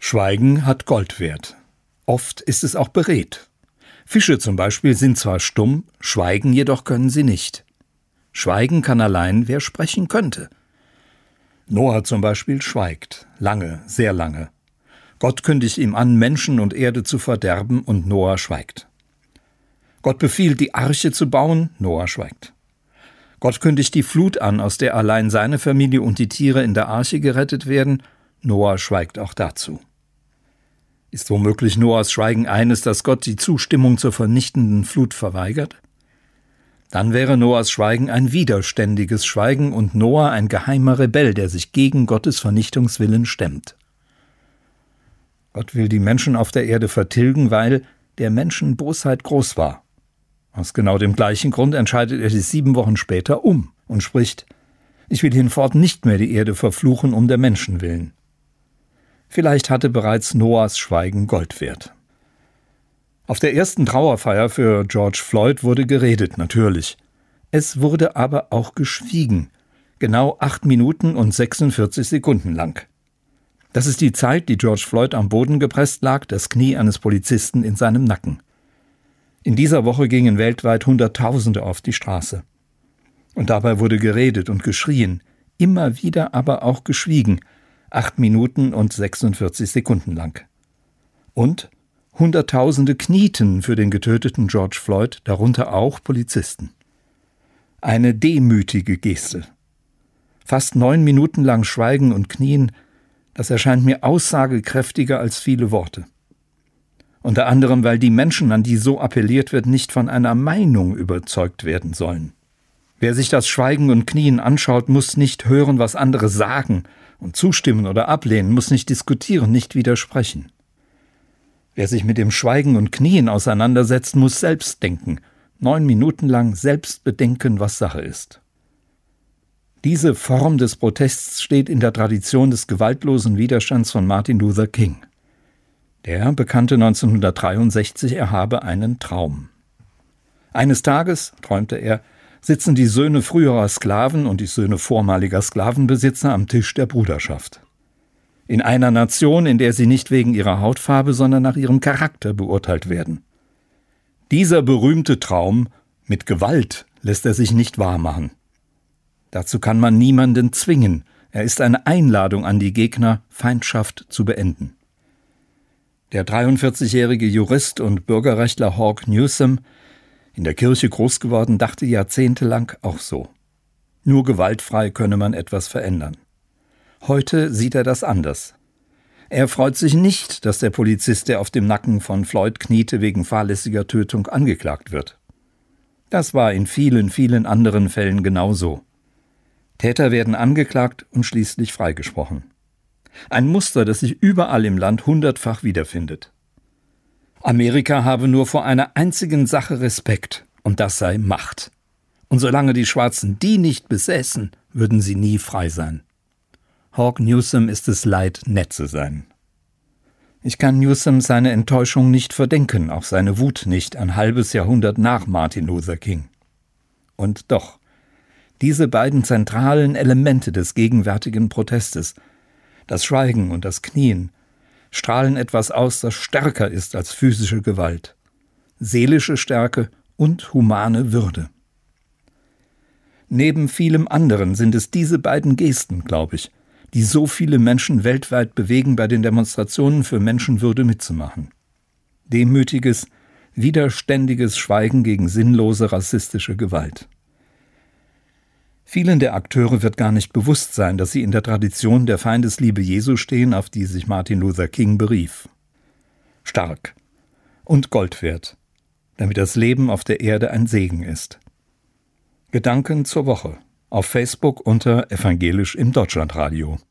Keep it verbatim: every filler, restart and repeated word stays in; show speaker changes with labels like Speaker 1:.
Speaker 1: Schweigen hat Goldwert. Oft ist es auch beredt. Fische zum Beispiel sind zwar stumm, schweigen jedoch können sie nicht. Schweigen kann allein, wer sprechen könnte. Noah zum Beispiel schweigt, lange, sehr lange. Gott kündigt ihm an, Menschen und Erde zu verderben, und Noah schweigt. Gott befiehlt, die Arche zu bauen, Noah schweigt. Gott kündigt die Flut an, aus der allein seine Familie und die Tiere in der Arche gerettet werden, Noah schweigt auch dazu. Ist womöglich Noahs Schweigen eines, dass Gott die Zustimmung zur vernichtenden Flut verweigert? Dann wäre Noahs Schweigen ein widerständiges Schweigen und Noah ein geheimer Rebell, der sich gegen Gottes Vernichtungswillen stemmt. Gott will die Menschen auf der Erde vertilgen, weil der Menschen Bosheit groß war. Aus genau dem gleichen Grund entscheidet er sich sieben Wochen später um und spricht: Ich will hinfort nicht mehr die Erde verfluchen um der Menschen willen. Vielleicht hatte bereits Noahs Schweigen Gold wert. Auf der ersten Trauerfeier für George Floyd wurde geredet, natürlich. Es wurde aber auch geschwiegen, genau acht Minuten und sechsundvierzig Sekunden lang. Das ist die Zeit, die George Floyd am Boden gepresst lag, das Knie eines Polizisten in seinem Nacken. In dieser Woche gingen weltweit Hunderttausende auf die Straße. Und dabei wurde geredet und geschrien, immer wieder aber auch geschwiegen, acht Minuten und sechsundvierzig Sekunden lang. Und Hunderttausende knieten für den getöteten George Floyd, darunter auch Polizisten. Eine demütige Geste. Fast neun Minuten lang Schweigen und Knien, das erscheint mir aussagekräftiger als viele Worte. Unter anderem, weil die Menschen, an die so appelliert wird, nicht von einer Meinung überzeugt werden sollen. Wer sich das Schweigen und Knien anschaut, muss nicht hören, was andere sagen, und zustimmen oder ablehnen, muss nicht diskutieren, nicht widersprechen. Wer sich mit dem Schweigen und Knien auseinandersetzt, muss selbst denken, neun Minuten lang selbst bedenken, was Sache ist. Diese Form des Protests steht in der Tradition des gewaltlosen Widerstands von Martin Luther King. Der bekannte neunzehnhundertdreiundsechzig, er habe einen Traum. Eines Tages, träumte er, sitzen die Söhne früherer Sklaven und die Söhne vormaliger Sklavenbesitzer am Tisch der Bruderschaft. In einer Nation, in der sie nicht wegen ihrer Hautfarbe, sondern nach ihrem Charakter beurteilt werden. Dieser berühmte Traum, mit Gewalt lässt er sich nicht wahrmachen. Dazu kann man niemanden zwingen, er ist eine Einladung an die Gegner, Feindschaft zu beenden. Der dreiundvierzigjährige Jurist und Bürgerrechtler Hawk Newsom, in der Kirche groß geworden, dachte jahrzehntelang auch so. Nur gewaltfrei könne man etwas verändern. Heute sieht er das anders. Er freut sich nicht, dass der Polizist, der auf dem Nacken von Floyd kniete, wegen fahrlässiger Tötung angeklagt wird. Das war in vielen, vielen anderen Fällen genauso. Täter werden angeklagt und schließlich freigesprochen. Ein Muster, das sich überall im Land hundertfach wiederfindet. Amerika habe nur vor einer einzigen Sache Respekt, und das sei Macht. Und solange die Schwarzen die nicht besäßen, würden sie nie frei sein. Hawk Newsom ist es leid, nett zu sein. Ich kann Newsom seine Enttäuschung nicht verdenken, auch seine Wut nicht, ein halbes Jahrhundert nach Martin Luther King. Und doch, diese beiden zentralen Elemente des gegenwärtigen Protestes, das Schweigen und das Knien, strahlen etwas aus, das stärker ist als physische Gewalt. Seelische Stärke und humane Würde. Neben vielem anderen sind es diese beiden Gesten, glaube ich, die so viele Menschen weltweit bewegen, bei den Demonstrationen für Menschenwürde mitzumachen. Demütiges, widerständiges Schweigen gegen sinnlose rassistische Gewalt. Vielen der Akteure wird gar nicht bewusst sein, dass sie in der Tradition der Feindesliebe Jesu stehen, auf die sich Martin Luther King berief. Stark und Gold wert, damit das Leben auf der Erde ein Segen ist. Gedanken zur Woche auf Facebook unter Evangelisch im Deutschlandradio.